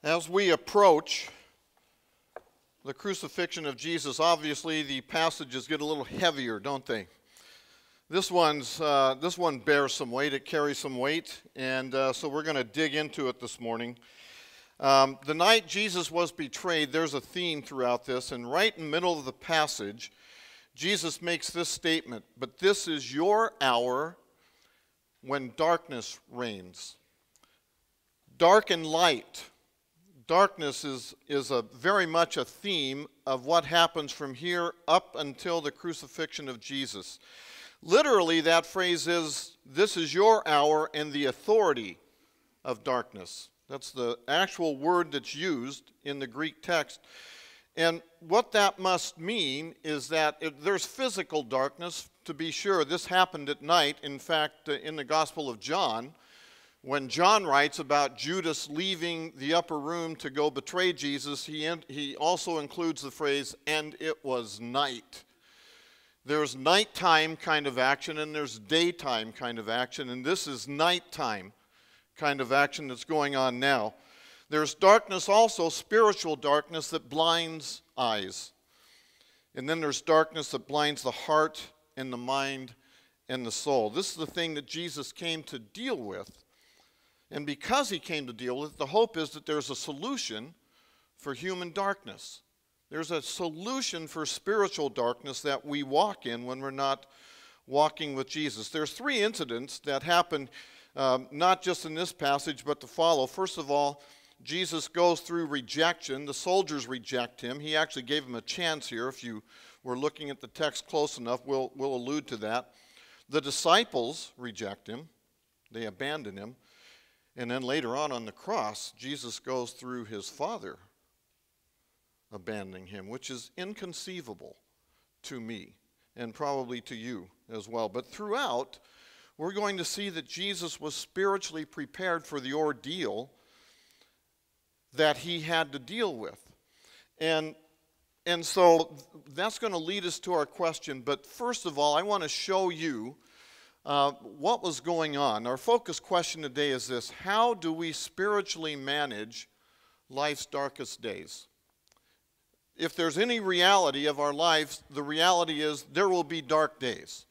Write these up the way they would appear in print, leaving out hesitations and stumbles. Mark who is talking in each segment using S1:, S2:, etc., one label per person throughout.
S1: As we approach the crucifixion of Jesus, obviously the passages get a little heavier, don't they? This one bears some weight. It carries some weight, and so we're going to dig into it this morning. The night Jesus was betrayed, there's a theme throughout this, and right in the middle of the passage, Jesus makes this statement, "But this is your hour when darkness reigns." Dark and light. Darkness is very much a theme of what happens from here up until the crucifixion of Jesus. Literally, that phrase is, "This is your hour and the authority of darkness." That's the actual word that's used in the Greek text. And what that must mean is that there's physical darkness, to be sure. This happened at night. In fact, in the Gospel of John, when John writes about Judas leaving the upper room to go betray Jesus, he also includes the phrase, "and it was night." There's nighttime kind of action and there's daytime kind of action, and this is nighttime kind of action that's going on now. There's darkness also, spiritual darkness that blinds eyes. And then there's darkness that blinds the heart and the mind and the soul. This is the thing that Jesus came to deal with. And because he came to deal with it, the hope is that there's a solution for human darkness. There's a solution for spiritual darkness that we walk in when we're not walking with Jesus. There's three incidents that happen not just in this passage, but to follow. First of all, Jesus goes through rejection. The soldiers reject him. He actually gave them a chance here. If you were looking at the text close enough, we'll allude to that. The disciples reject him. They abandon him. And then later on the cross, Jesus goes through his Father abandoning him, which is inconceivable to me and probably to you as well. But throughout, we're going to see that Jesus was spiritually prepared for the ordeal that he had to deal with. And so that's going to lead us to our question. But first of all, I want to show you what was going on. Our focus question today is this: how do we spiritually manage life's darkest days? If there's any reality of our lives, the reality is there will be dark days.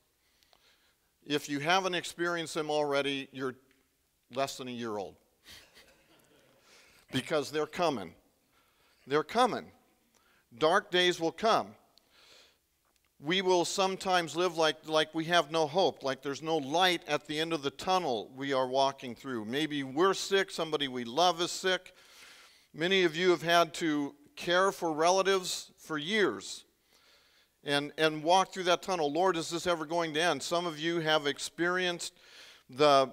S1: If you haven't experienced them already, you're less than a year old. Because they're coming. They're coming. Dark days will come. We will sometimes live like we have no hope, like there's no light at the end of the tunnel we are walking through. Maybe we're sick, somebody we love is sick. Many of you have had to care for relatives for years and walk through that tunnel. Lord, is this ever going to end? Some of you have experienced the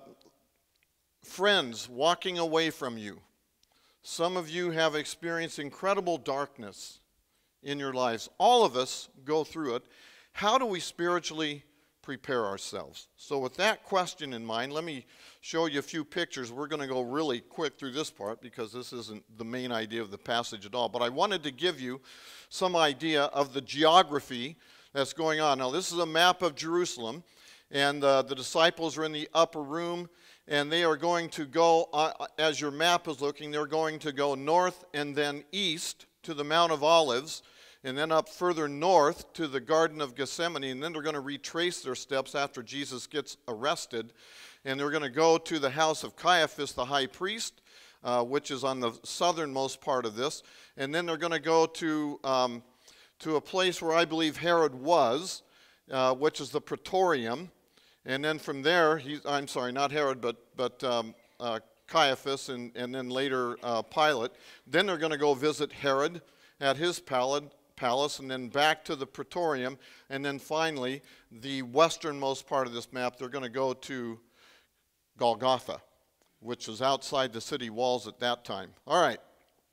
S1: friends walking away from you. Some of you have experienced incredible darkness in your lives. All of us go through it. How do we spiritually prepare ourselves? So with that question in mind, let me show you a few pictures. We're going to go really quick through this part because this isn't the main idea of the passage at all. But I wanted to give you some idea of the geography that's going on. Now, this is a map of Jerusalem, and the disciples are in the upper room, and they are going to go, as your map is looking, they're going to go north and then east to the Mount of Olives, and then up further north to the Garden of Gethsemane, and then they're going to retrace their steps after Jesus gets arrested, and they're going to go to the house of Caiaphas, the high priest, which is on the southernmost part of this, and then they're going to go to a place where I believe Herod was, which is the Praetorium, and then from there, I'm sorry, not Herod, but Caiaphas, and then later Pilate. Then they're going to go visit Herod at his palace, and then back to the Praetorium, and then finally, the westernmost part of this map, they're going to go to Golgotha, which was outside the city walls at that time. All right.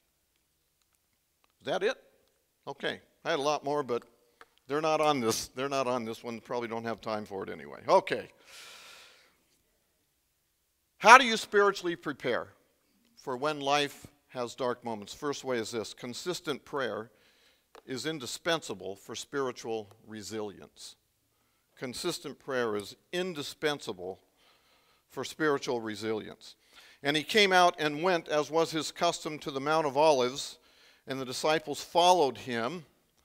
S1: Is that it? Okay. I had a lot more, but they're not on this. They're not on this one. Probably don't have time for it anyway. Okay. How do you spiritually prepare for when life has dark moments? First way is this: consistent prayer is indispensable for spiritual resilience. Consistent prayer is indispensable for spiritual resilience. And he came out and went, as was his custom, to the Mount of Olives, and the disciples followed him.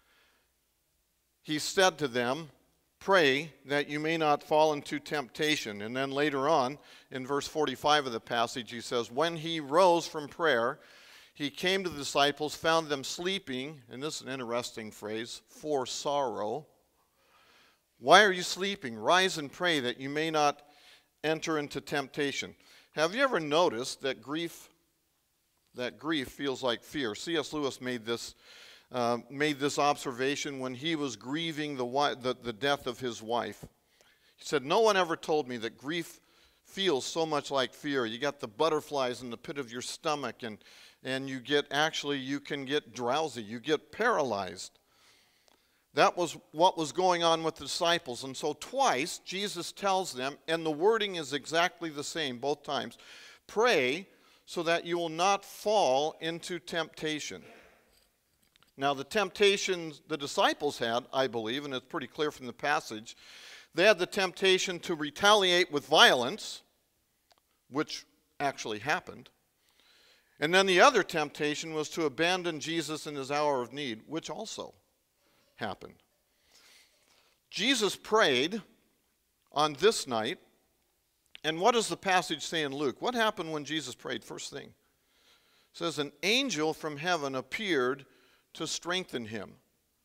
S1: He said to them, "Pray that you may not fall into temptation." And then later on, in verse 45 of the passage, he says, "When he rose from prayer, he came to the disciples, found them sleeping," and this is an interesting phrase, "for sorrow. Why are you sleeping? Rise and pray that you may not enter into temptation." Have you ever noticed that grief feels like fear? C.S. Lewis made this observation when he was grieving the death of his wife. He said, "No one ever told me that grief feels so much like fear. You got the butterflies in the pit of your stomach, and you can get drowsy, you get paralyzed." That was what was going on with the disciples. And so twice Jesus tells them, and the wording is exactly the same both times, pray so that you will not fall into temptation. Now, the temptations the disciples had, I believe, and it's pretty clear from the passage, they had the temptation to retaliate with violence, which actually happened. And then the other temptation was to abandon Jesus in his hour of need, which also happened. Jesus prayed on this night, and what does the passage say in Luke? What happened when Jesus prayed? First thing, it says, an angel from heaven appeared to strengthen him.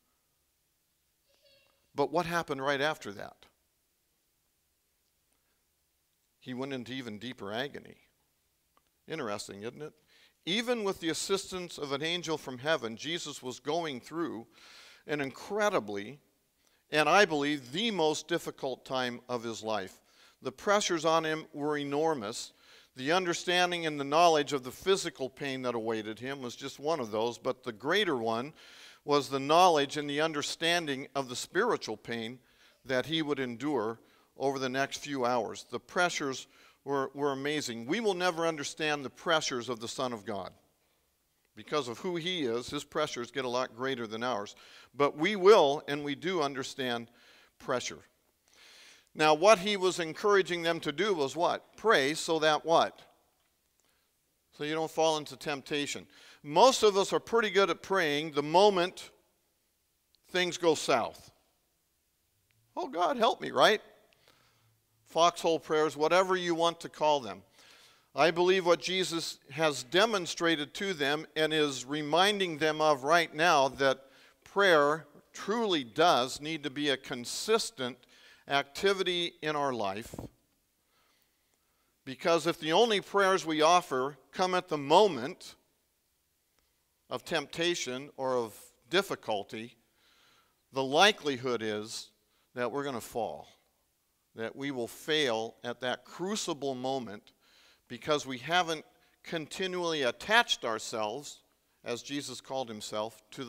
S1: But what happened right after that? He went into even deeper agony. Interesting, isn't it? Even with the assistance of an angel from heaven, Jesus was going through an incredibly, and I believe the most difficult time of his life. The pressures on him were enormous. The understanding and the knowledge of the physical pain that awaited him was just one of those, but the greater one was the knowledge and the understanding of the spiritual pain that he would endure over the next few hours. The pressures were amazing. We will never understand the pressures of the Son of God. Because of who he is, his pressures get a lot greater than ours. But we will, and we do understand pressure. Now, what he was encouraging them to do was what? Pray so that what? So you don't fall into temptation. Most of us are pretty good at praying the moment things go south. Oh, God, help me, right? Foxhole prayers, whatever you want to call them. I believe what Jesus has demonstrated to them and is reminding them of right now, that prayer truly does need to be a consistent activity in our life. Because if the only prayers we offer come at the moment of temptation or of difficulty, the likelihood is that we're going to fall, that we will fail at that crucible moment, because we haven't continually attached ourselves, as Jesus called himself, to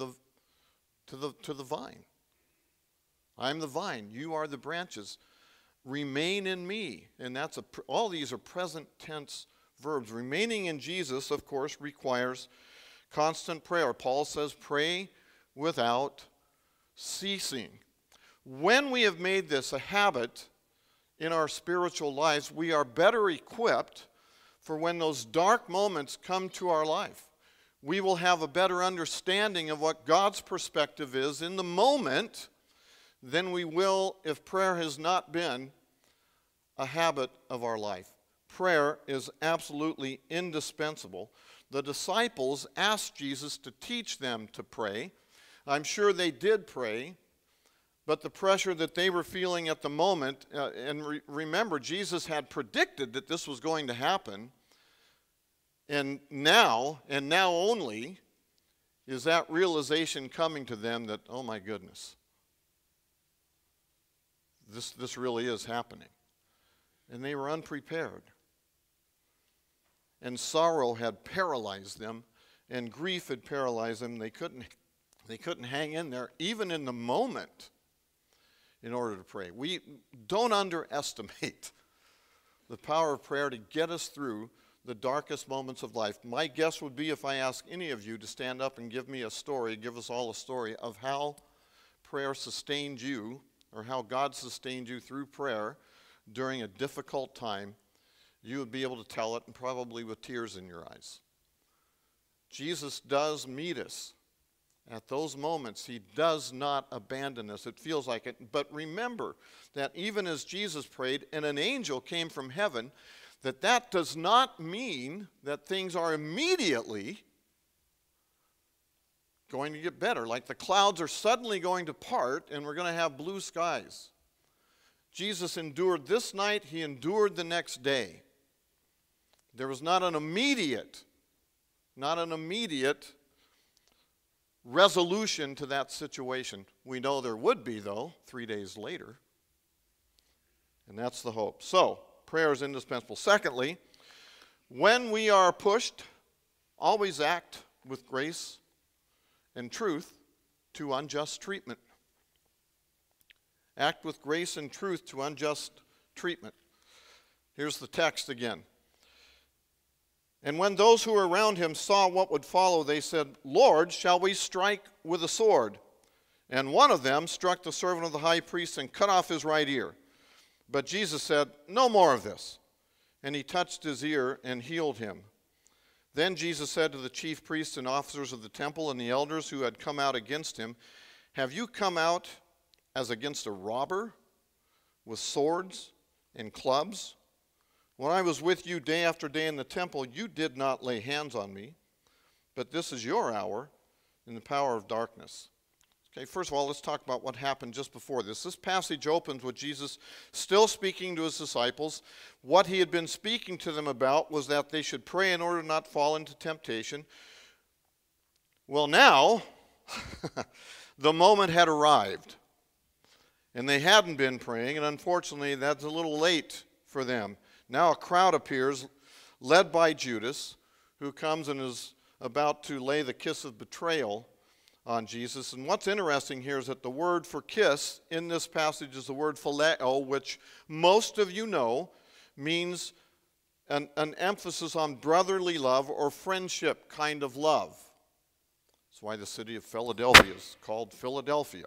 S1: the vine. I'm the vine, you are the branches. Remain in me. And all these are present tense verbs. Remaining in Jesus, of course, requires constant prayer. Paul says, pray without ceasing. When we have made this a habit in our spiritual lives, we are better equipped for when those dark moments come to our life. We will have a better understanding of what God's perspective is in the moment than we will if prayer has not been a habit of our life. Prayer is absolutely indispensable. The disciples asked Jesus to teach them to pray. I'm sure they did pray, but the pressure that they were feeling at the moment, remember, Jesus had predicted that this was going to happen, and now only, is that realization coming to them that, oh my goodness, this really is happening. And they were unprepared. And sorrow had paralyzed them, and grief had paralyzed them. They couldn't hang in there, even in the moment, in order to pray. We don't underestimate the power of prayer to get us through the darkest moments of life. My guess would be, if I ask any of you to stand up and give me a story, give us all a story of how prayer sustained you, or how God sustained you through prayer during a difficult time, you would be able to tell it, and probably with tears in your eyes. Jesus does meet us at those moments. He does not abandon us. It feels like it. But remember that even as Jesus prayed and an angel came from heaven, that does not mean that things are immediately going to get better. Like the clouds are suddenly going to part and we're going to have blue skies. Jesus endured this night. He endured the next day. There was not an immediate resolution to that situation. We know there would be, though, 3 days later. And that's the hope. So, prayer is indispensable. Secondly, when we are pushed, always act with grace and truth to unjust treatment. Act with grace and truth to unjust treatment. Here's the text again. And when those who were around him saw what would follow, they said, Lord, shall we strike with a sword? And one of them struck the servant of the high priest and cut off his right ear. But Jesus said, no more of this. And he touched his ear and healed him. Then Jesus said to the chief priests and officers of the temple and the elders who had come out against him, have you come out as against a robber with swords and clubs? When I was with you day after day in the temple, you did not lay hands on me, but this is your hour in the power of darkness. Okay, first of all, let's talk about what happened just before this. This passage opens with Jesus still speaking to his disciples. What he had been speaking to them about was that they should pray in order not to fall into temptation. Well, now, the moment had arrived, and they hadn't been praying, and unfortunately, that's a little late for them. Now a crowd appears, led by Judas, who comes and is about to lay the kiss of betrayal on Jesus. And what's interesting here is that the word for kiss in this passage is the word phileo, which most of you know means an emphasis on brotherly love or friendship kind of love. That's why the city of Philadelphia is called Philadelphia,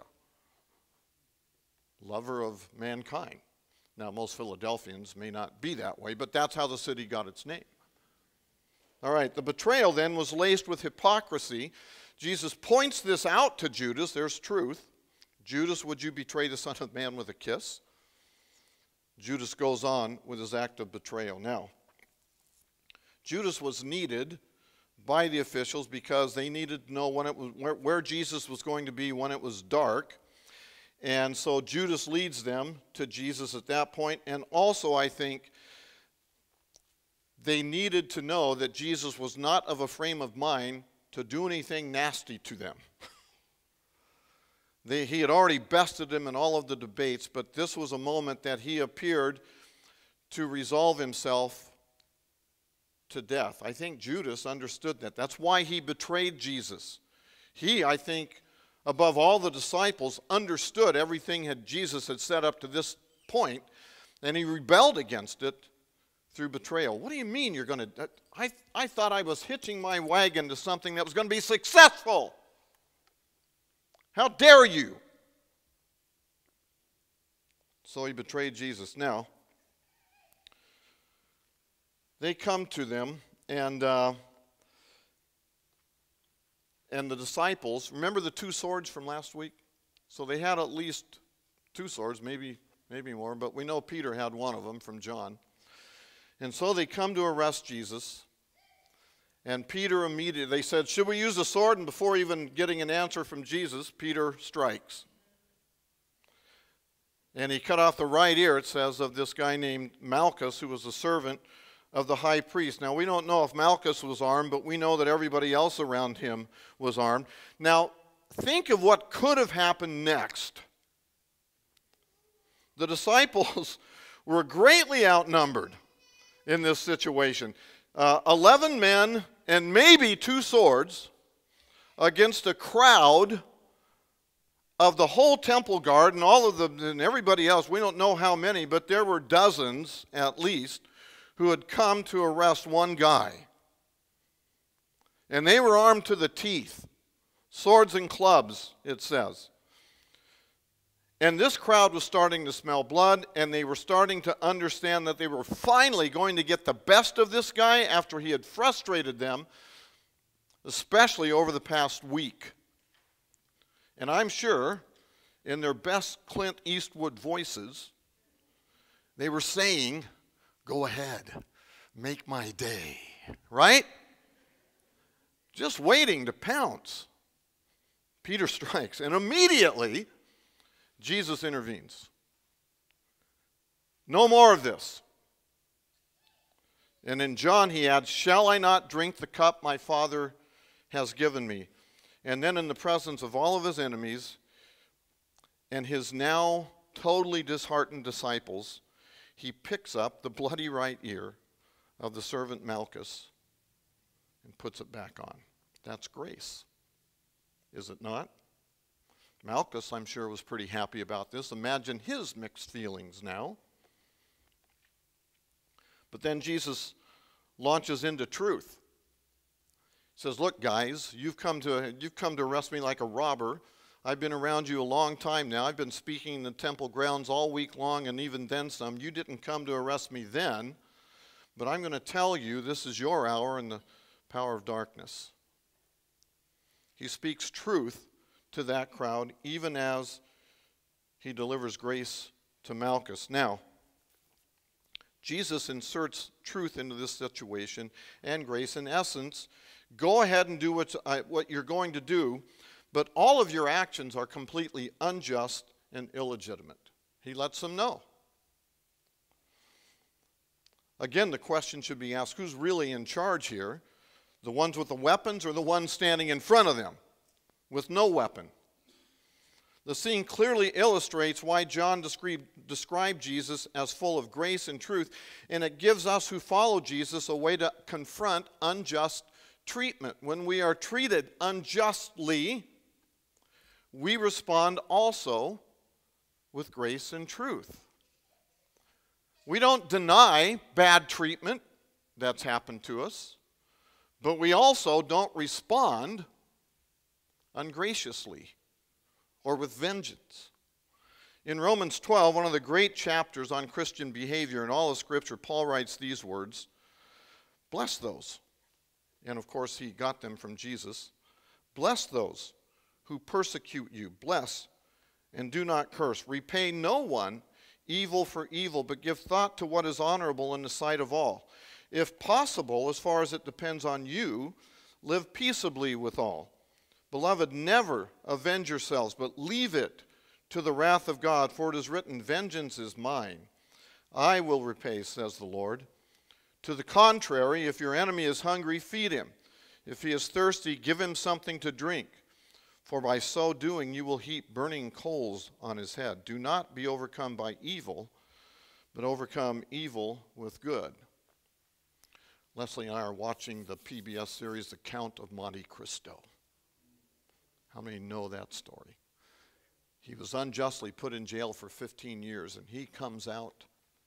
S1: lover of mankind. Now, most Philadelphians may not be that way, but that's how the city got its name. All right, the betrayal then was laced with hypocrisy. Jesus points this out to Judas. There's truth. Judas, would you betray the Son of Man with a kiss? Judas goes on with his act of betrayal. Now, Judas was needed by the officials because they needed to know when it was, where Jesus was going to be when it was dark. And so Judas leads them to Jesus at that point. And also, I think, they needed to know that Jesus was not of a frame of mind to do anything nasty to them. He had already bested him in all of the debates, but this was a moment that he appeared to resolve himself to death. I think Judas understood that. That's why he betrayed Jesus. He, I think, above all the disciples, understood everything Jesus had set up to this point, and he rebelled against it through betrayal. What do you mean you're going to... I thought I was hitching my wagon to something that was going to be successful. How dare you? So he betrayed Jesus. Now, they come to them, and the disciples, remember the 2 swords from last week? So they had at least 2 swords, maybe more, but we know Peter had one of them from John. And so they come to arrest Jesus, and Peter immediately, they said, should we use the sword? And before even getting an answer from Jesus, Peter strikes. And he cut off the right ear, it says, of this guy named Malchus, who was a servant of the high priest. Now, we don't know if Malchus was armed, but we know that everybody else around him was armed. Now, think of what could have happened next. The disciples were greatly outnumbered in this situation. 11 men and maybe 2 swords against a crowd of the whole temple guard and all of them and everybody else. We don't know how many, but there were dozens at least who had come to arrest one guy. And they were armed to the teeth, swords and clubs, it says. And this crowd was starting to smell blood, and they were starting to understand that they were finally going to get the best of this guy after he had frustrated them, especially over the past week. And I'm sure, in their best Clint Eastwood voices, they were saying, "Go ahead, make my day," right? Just waiting to pounce. Peter strikes, and immediately Jesus intervenes. No more of this. And in John he adds, "Shall I not drink the cup my Father has given me?" And then in the presence of all of his enemies and his now totally disheartened disciples, he picks up the bloody right ear of the servant Malchus and puts it back on. That's grace, is it not? Malchus, I'm sure, was pretty happy about this. Imagine his mixed feelings now. But then Jesus launches into truth. He says, "Look, guys, you've come to arrest me like a robber. I've been around you a long time now. I've been speaking in the temple grounds all week long, and even then some. You didn't come to arrest me then, but I'm going to tell you this is your hour in the power of darkness." He speaks truth to that crowd, even as he delivers grace to Malchus. Now, Jesus inserts truth into this situation and grace. In essence, go ahead and do what you're going to do, but all of your actions are completely unjust and illegitimate. He lets them know. Again, the question should be asked, who's really in charge here? The ones with the weapons or the ones standing in front of them with no weapon? The scene clearly illustrates why John described Jesus as full of grace and truth, and it gives us who follow Jesus a way to confront unjust treatment. When we are treated unjustly, we respond also with grace and truth. We don't deny bad treatment that's happened to us, but we also don't respond ungraciously or with vengeance. In Romans 12, one of the great chapters on Christian behavior in all of Scripture, Paul writes these words, "Bless those," and of course he got them from Jesus, "Bless those who persecute you. Bless and do not curse. Repay no one evil for evil, but give thought to what is honorable in the sight of all. If possible, as far as it depends on you, live peaceably with all. Beloved, never avenge yourselves, but leave it to the wrath of God, for it is written, 'Vengeance is mine. I will repay,' says the Lord. To the contrary, if your enemy is hungry, feed him. If he is thirsty, give him something to drink. For by so doing, you will heap burning coals on his head. Do not be overcome by evil, but overcome evil with good." Leslie and I are watching the PBS series, The Count of Monte Cristo. How many know that story? He was unjustly put in jail for 15 years, and he comes out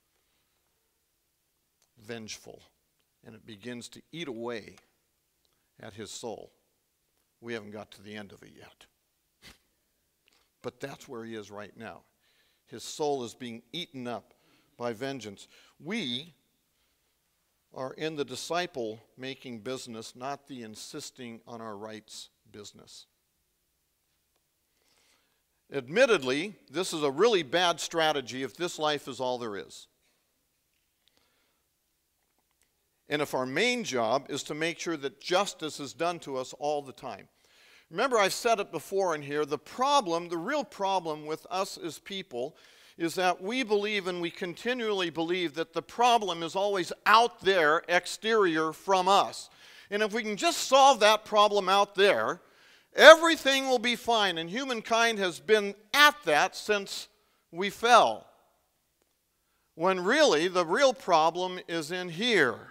S1: vengeful, and it begins to eat away at his soul. We haven't got to the end of it yet. But that's where he is right now. His soul is being eaten up by vengeance. We are in the disciple-making business, not the insisting on our rights business. Admittedly, this is a really bad strategy if this life is all there is. And if our main job is to make sure that justice is done to us all the time. Remember, I've said it before in here, the real problem with us as people is that we believe, and we continually believe, that the problem is always out there, exterior from us. And if we can just solve that problem out there, everything will be fine. And humankind has been at that since we fell. When really, the real problem is in here.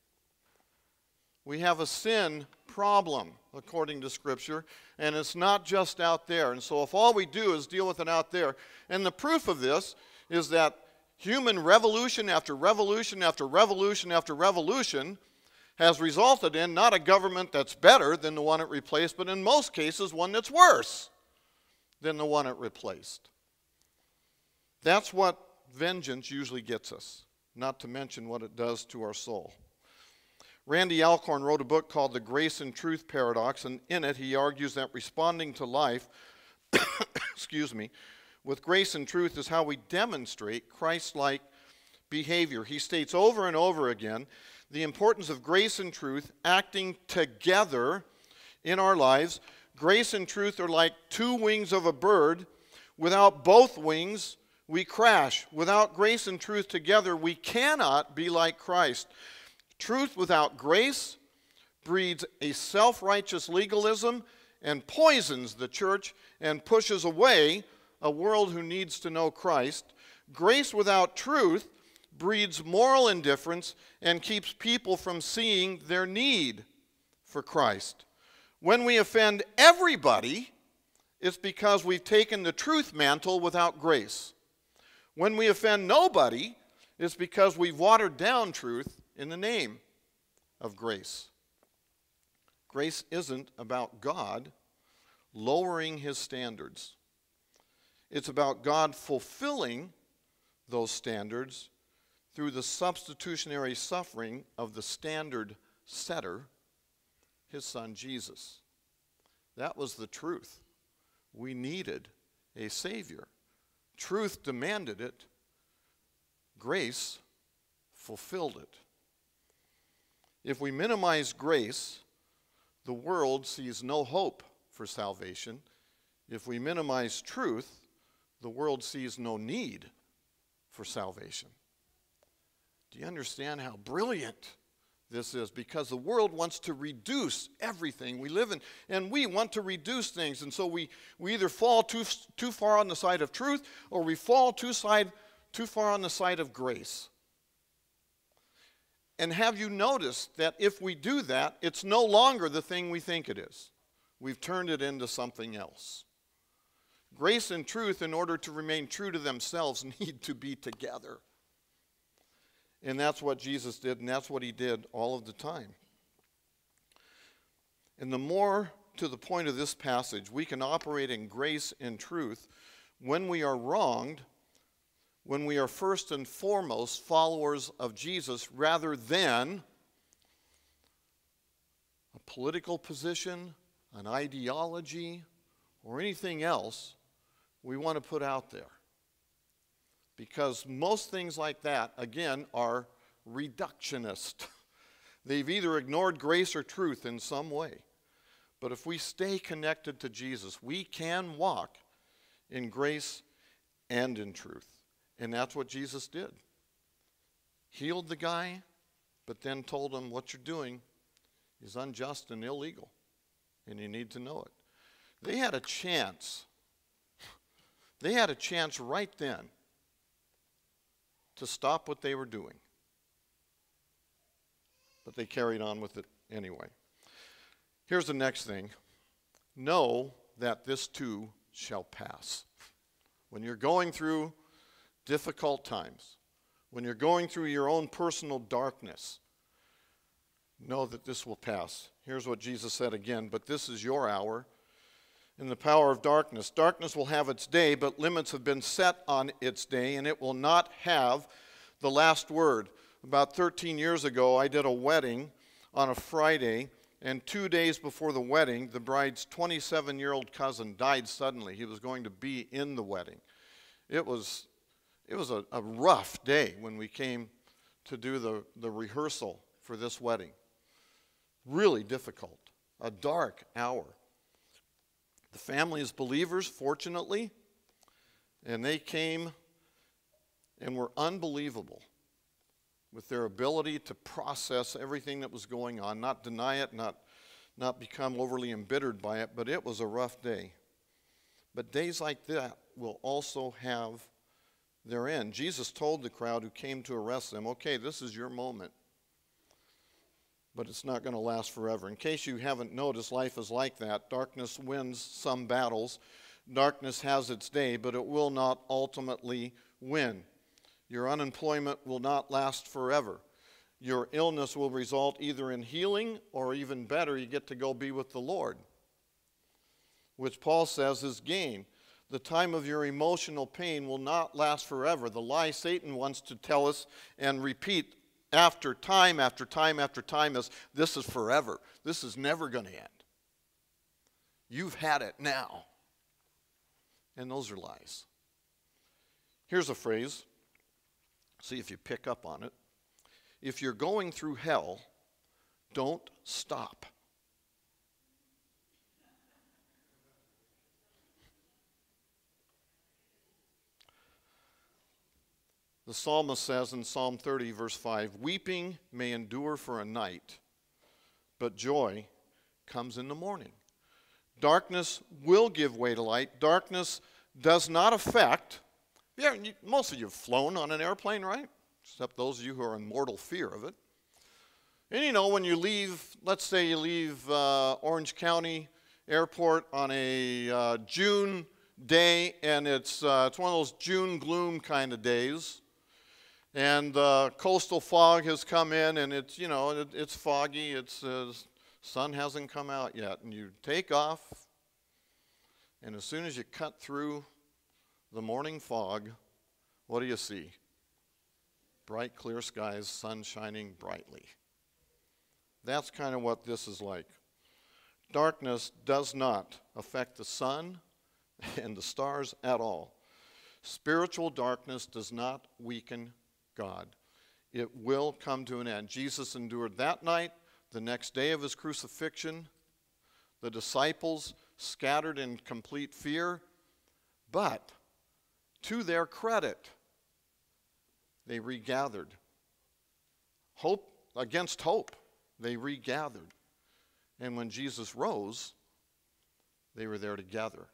S1: We have a sin problem, according to Scripture, and it's not just out there. And so if all we do is deal with it out there, and the proof of this is that human revolution after revolution after revolution after revolution has resulted in not a government that's better than the one it replaced, but in most cases one that's worse than the one it replaced. That's what vengeance usually gets us, not to mention what it does to our soul. Randy Alcorn wrote a book called The Grace and Truth Paradox, and in it he argues that responding to life, excuse me, with grace and truth is how we demonstrate Christ-like behavior. He states over and over again the importance of grace and truth acting together in our lives. Grace and truth are like two wings of a bird. Without both wings, we crash. Without grace and truth together, we cannot be like Christ. Truth without grace breeds a self-righteous legalism and poisons the church and pushes away a world who needs to know Christ. Grace without truth breeds moral indifference and keeps people from seeing their need for Christ. When we offend everybody, it's because we've taken the truth mantle without grace. When we offend nobody, it's because we've watered down truth in the name of grace. Grace isn't about God lowering his standards. It's about God fulfilling those standards through the substitutionary suffering of the standard setter, his son Jesus. That was the truth. We needed a Savior. Truth demanded it. Grace fulfilled it. If we minimize grace, the world sees no hope for salvation. If we minimize truth, the world sees no need for salvation. Do you understand how brilliant this is? Because the world wants to reduce everything we live in, and we want to reduce things, and so we either fall too far on the side of truth, or we fall too far on the side of grace. And have you noticed that if we do that, it's no longer the thing we think it is? We've turned it into something else. Grace and truth, in order to remain true to themselves, need to be together. And that's what Jesus did, and that's what he did all of the time. And the more to the point of this passage, we can operate in grace and truth when we are wronged, when we are first and foremost followers of Jesus rather than a political position, an ideology, or anything else we want to put out there. Because most things like that, again, are reductionist. They've either ignored grace or truth in some way. But if we stay connected to Jesus, we can walk in grace and in truth. And that's what Jesus did. Healed the guy, but then told him what you're doing is unjust and illegal, and you need to know it. They had a chance. They had a chance right then to stop what they were doing. But they carried on with it anyway. Here's the next thing. Know that this too shall pass. When you're going through difficult times, when you're going through your own personal darkness, know that this will pass. Here's what Jesus said again, but this is your hour in the power of darkness. Darkness will have its day, but limits have been set on its day, and it will not have the last word. About 13 years ago, I did a wedding on a Friday, and 2 days before the wedding, the bride's 27-year-old cousin died suddenly. He was going to be in the wedding. It was a rough day when we came to do the rehearsal for this wedding. Really difficult, a dark hour. The family is believers, fortunately, and they came and were unbelievable with their ability to process everything that was going on, not deny it, not become overly embittered by it, but it was a rough day. But days like that will also have their end. Jesus told the crowd who came to arrest them, okay, this is your moment, but it's not going to last forever. In case you haven't noticed, life is like that. Darkness wins some battles. Darkness has its day, but it will not ultimately win. Your unemployment will not last forever. Your illness will result either in healing or, even better, you get to go be with the Lord, which Paul says is gain. The time of your emotional pain will not last forever. The lie Satan wants to tell us and repeat after time after time after time is this is forever. This is never going to end. You've had it now. And those are lies. Here's a phrase. See if you pick up on it. If you're going through hell, don't stop. The psalmist says in Psalm 30, verse 5, weeping may endure for a night, but joy comes in the morning. Darkness will give way to light. Darkness does not affect. Yeah, most of you have flown on an airplane, right? Except those of you who are in mortal fear of it. And you know, when you leave, let's say you leave Orange County Airport on a June day, and it's one of those June gloom kind of days. And coastal fog has come in, and it's, you know, it's foggy. It's sun hasn't come out yet. And you take off, and as soon as you cut through the morning fog, what do you see? Bright, clear skies, sun shining brightly. That's kind of what this is like. Darkness does not affect the sun and the stars at all. Spiritual darkness does not weaken God. It will come to an end. Jesus endured that night, the next day of his crucifixion. The disciples scattered in complete fear, but to their credit, they regathered. Hope against hope, they regathered. And when Jesus rose, they were there together.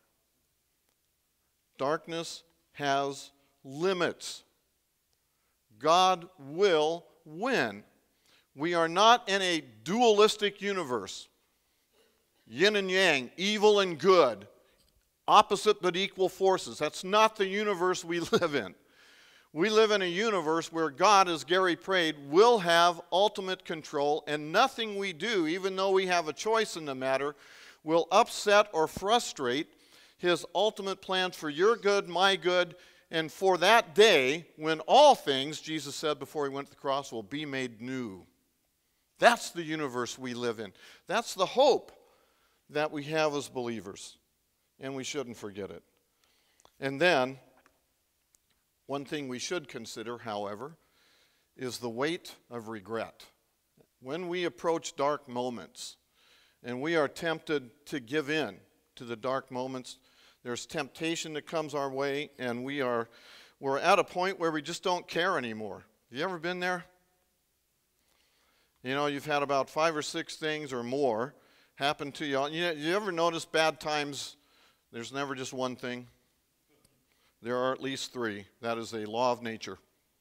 S1: Darkness has limits. God will win. We are not in a dualistic universe. Yin and yang, evil and good, opposite but equal forces. That's not the universe we live in. We live in a universe where God, as Gary prayed, will have ultimate control, and nothing we do, even though we have a choice in the matter, will upset or frustrate his ultimate plans for your good, my good, and for that day when all things, Jesus said before he went to the cross, will be made new. That's the universe we live in. That's the hope that we have as believers, and we shouldn't forget it. And then, one thing we should consider, however, is the weight of regret. When we approach dark moments, and we are tempted to give in to the dark moments, there's temptation that comes our way, and we're at a point where we just don't care anymore. Have you ever been there? You know, you've had about 5 or 6 things or more happen to you. You ever notice bad times, there's never just one thing? There are at least 3. That is a law of nature.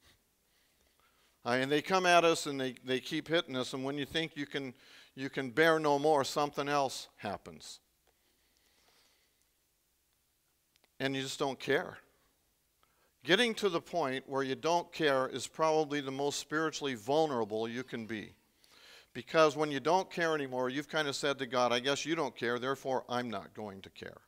S1: And they come at us and they keep hitting us, and when you think you can bear no more, something else happens. And you just don't care. Getting to the point where you don't care is probably the most spiritually vulnerable you can be. Because when you don't care anymore, you've kind of said to God, I guess you don't care, therefore I'm not going to care.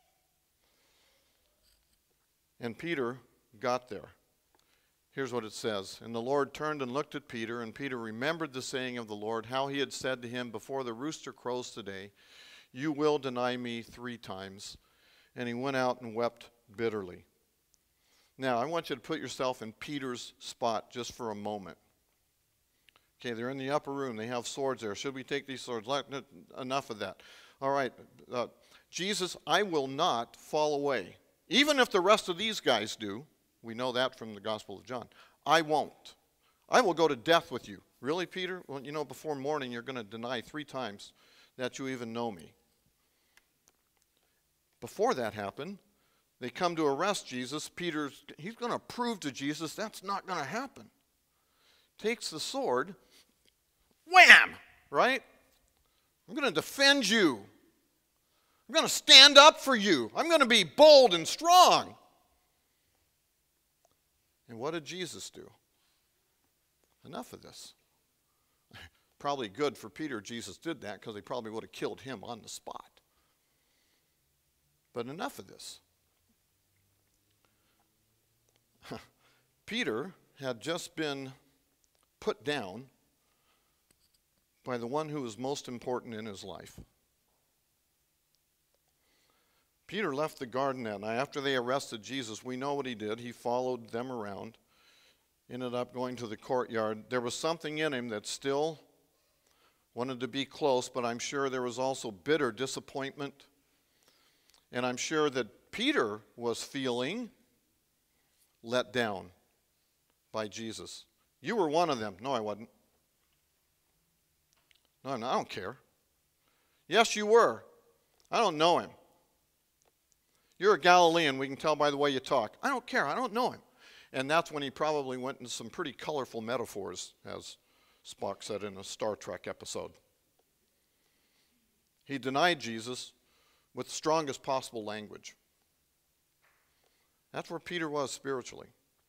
S1: And Peter got there. Here's what it says. And the Lord turned and looked at Peter, and Peter remembered the saying of the Lord, how he had said to him, before the rooster crows today, you will deny me 3 times. And he went out and wept bitterly. Now, I want you to put yourself in Peter's spot just for a moment. Okay, they're in the upper room. They have swords there. Should we take these swords? Enough of that. All right, Jesus, I will not fall away. Even if the rest of these guys do, we know that from the Gospel of John, I won't. I will go to death with you. Really, Peter? Well, you know, before morning you're going to deny 3 times that you even know me. Before that happened, they come to arrest Jesus. He's going to prove to Jesus that's not going to happen. Takes the sword, wham, right? I'm going to defend you. I'm going to stand up for you. I'm going to be bold and strong. And what did Jesus do? Enough of this. Probably good for Peter Jesus did that, because they probably would have killed him on the spot. But enough of this. Peter had just been put down by the one who was most important in his life. Peter left the garden that night. After they arrested Jesus, we know what he did. He followed them around, ended up going to the courtyard. There was something in him that still wanted to be close, but I'm sure there was also bitter disappointment. And I'm sure that Peter was feeling let down by Jesus. You were one of them. No, I wasn't. No, I don't care. Yes, you were. I don't know him. You're a Galilean. We can tell by the way you talk. I don't care. I don't know him. And that's when he probably went into some pretty colorful metaphors, as Spock said in a Star Trek episode. He denied Jesus with the strongest possible language. That's where Peter was spiritually.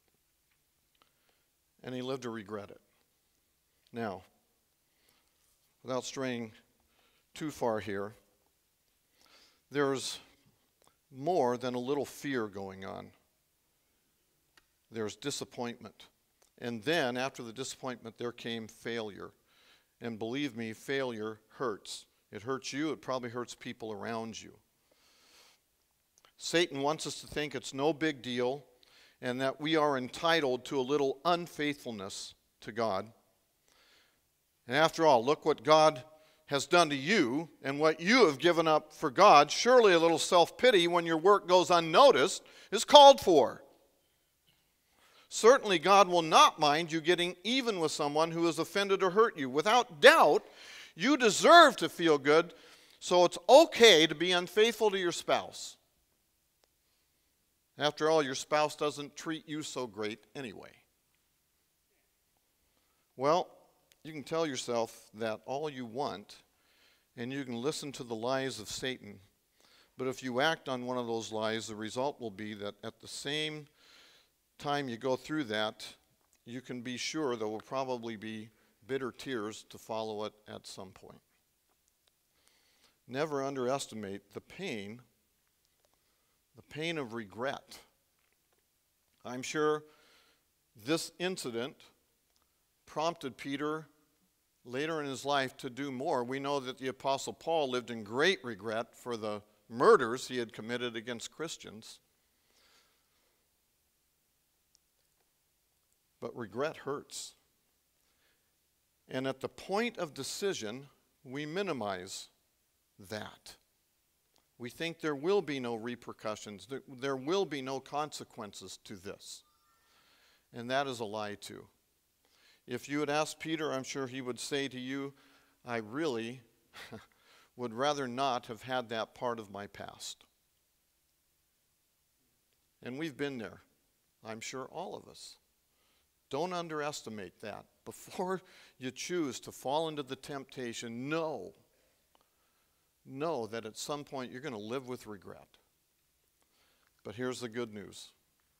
S1: And he lived to regret it. Now, without straying too far here, there's more than a little fear going on. There's disappointment. And then, after the disappointment, there came failure. And believe me, failure hurts. It hurts you. It probably hurts people around you. Satan wants us to think it's no big deal and that we are entitled to a little unfaithfulness to God. And after all, look what God has done to you and what you have given up for God. Surely a little self-pity when your work goes unnoticed is called for. Certainly God will not mind you getting even with someone who has offended or hurt you. Without doubt, you deserve to feel good, so it's okay to be unfaithful to your spouse. After all, your spouse doesn't treat you so great anyway. Well, you can tell yourself that all you want, and you can listen to the lies of Satan. But if you act on one of those lies, the result will be that at the same time you go through that, you can be sure there will probably be bitter tears to follow it at some point. Never underestimate the pain of regret. I'm sure this incident prompted Peter later in his life to do more. We know that the Apostle Paul lived in great regret for the murders he had committed against Christians. But regret hurts. And at the point of decision, we minimize that. We think there will be no repercussions. There will be no consequences to this. And that is a lie too. If you had asked Peter, I'm sure he would say to you, I really would rather not have had that part of my past. And we've been there. I'm sure all of us. Don't underestimate that. Before you choose to fall into the temptation, know that at some point you're going to live with regret. But here's the good news.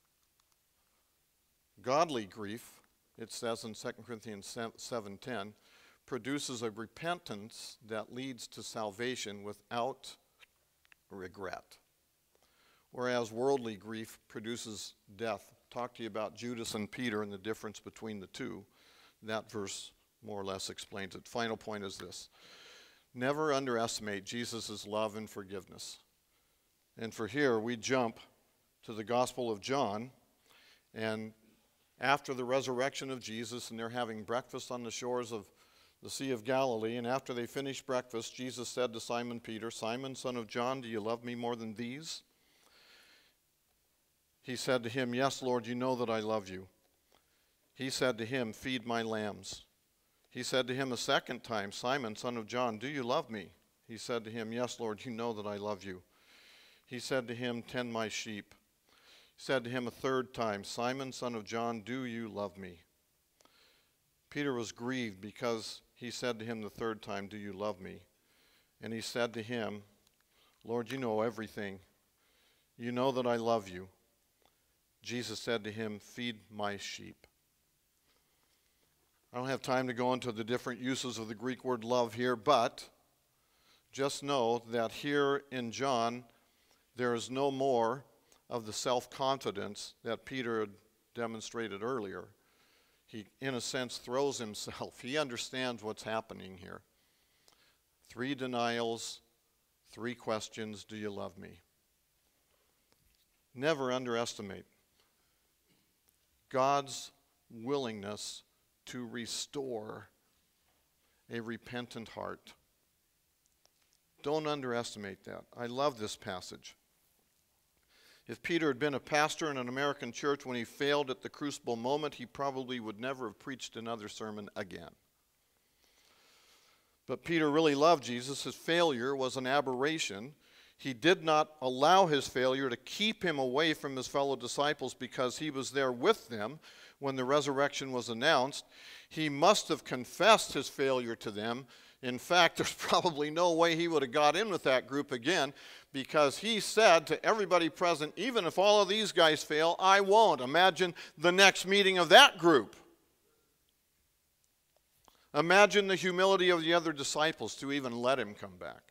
S1: Godly grief, it says in 2 Corinthians 7:10, produces a repentance that leads to salvation without regret. Whereas worldly grief produces death. Talk to you about Judas and Peter and the difference between the two. That verse more or less explains it. Final point is this. Never underestimate Jesus' love and forgiveness. And for here, we jump to the Gospel of John. And after the resurrection of Jesus, and they're having breakfast on the shores of the Sea of Galilee, and after they finished breakfast, Jesus said to Simon Peter, Simon, son of John, do you love me more than these? He said to him, yes, Lord, you know that I love you. He said to him, feed my lambs. He said to him a second time, Simon, son of John, do you love me? He said to him, yes, Lord, you know that I love you. He said to him, tend my sheep. He said to him a third time, Simon, son of John, do you love me? Peter was grieved because he said to him the third time, do you love me? And he said to him, Lord, you know everything. You know that I love you. Jesus said to him, feed my sheep. I don't have time to go into the different uses of the Greek word love here, but just know that here in John, there is no more of the self-confidence that Peter had demonstrated earlier, he, in a sense, throws himself. He understands what's happening here. 3 denials, 3 questions. Do you love me? Never underestimate God's willingness to restore a repentant heart. Don't underestimate that. I love this passage. If Peter had been a pastor in an American church when he failed at the crucible moment, he probably would never have preached another sermon again. But Peter really loved Jesus. His failure was an aberration. He did not allow his failure to keep him away from his fellow disciples because he was there with them when the resurrection was announced. He must have confessed his failure to them. In fact, there's probably no way he would have got in with that group again, because he said to everybody present, even if all of these guys fail, I won't. Imagine the next meeting of that group. Imagine the humility of the other disciples to even let him come back.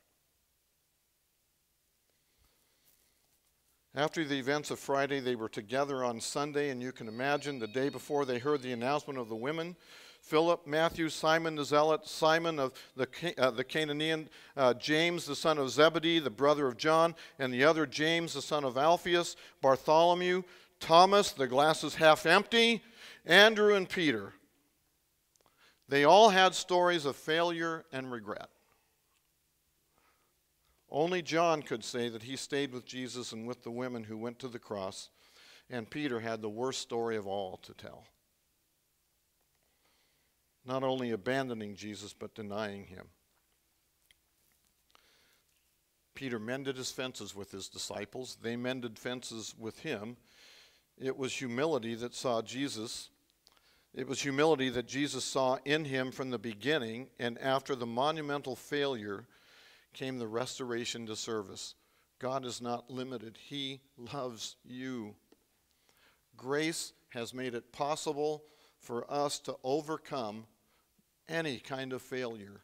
S1: After the events of Friday, they were together on Sunday, and you can imagine the day before they heard the announcement of the women. Philip, Matthew, Simon the Zealot, Simon of the Canaanian, James the son of Zebedee, the brother of John, and the other James the son of Alphaeus, Bartholomew, Thomas, the glass is half empty, Andrew and Peter. They all had stories of failure and regret. Only John could say that he stayed with Jesus and with the women who went to the cross, and Peter had the worst story of all to tell. Not only abandoning Jesus, but denying him. Peter mended his fences with his disciples. They mended fences with him. It was humility that saw Jesus. It was humility that Jesus saw in him from the beginning, and after the monumental failure came the restoration to service. God is not limited. He loves you. Grace has made it possible for us to overcome any kind of failure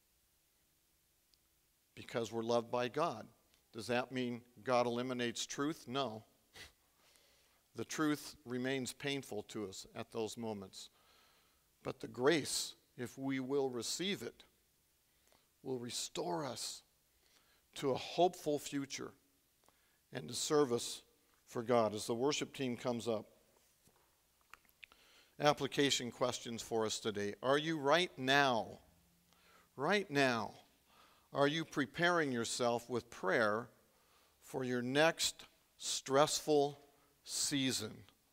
S1: because we're loved by God. Does that mean God eliminates truth? No. The truth remains painful to us at those moments. But the grace, if we will receive it, will restore us to a hopeful future and to service for God. As the worship team comes up, application questions for us today. Are you right now, are you preparing yourself with prayer for your next stressful season?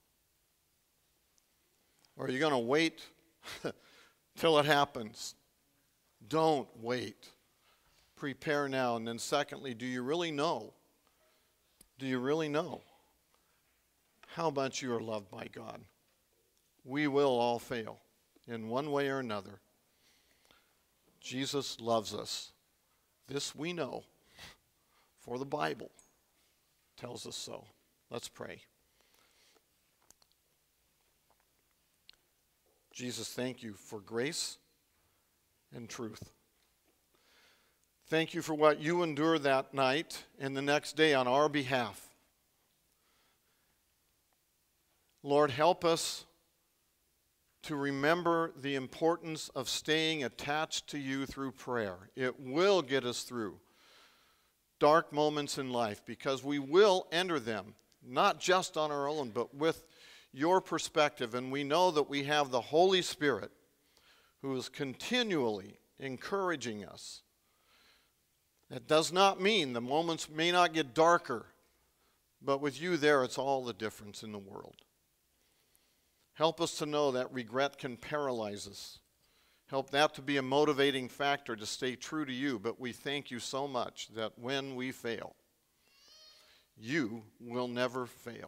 S1: Or are you going to wait till it happens? Don't wait. Prepare now. And then secondly, do you really know? Do you really know how much you are loved by God? We will all fail in one way or another. Jesus loves us. This we know, for the Bible tells us so. Let's pray. Jesus, thank you for grace and truth. Thank you for what you endured that night and the next day on our behalf. Lord, help us to remember the importance of staying attached to you through prayer. It will get us through dark moments in life because we will enter them, not just on our own, but with your perspective. And we know that we have the Holy Spirit who is continually encouraging us. That does not mean the moments may not get darker, but with you there, it's all the difference in the world. Help us to know that regret can paralyze us. Help that to be a motivating factor to stay true to you. But we thank you so much that when we fail, you will never fail.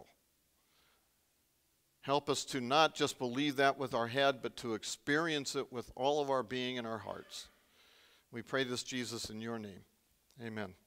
S1: Help us to not just believe that with our head, but to experience it with all of our being and our hearts. We pray this, Jesus, in your name. Amen.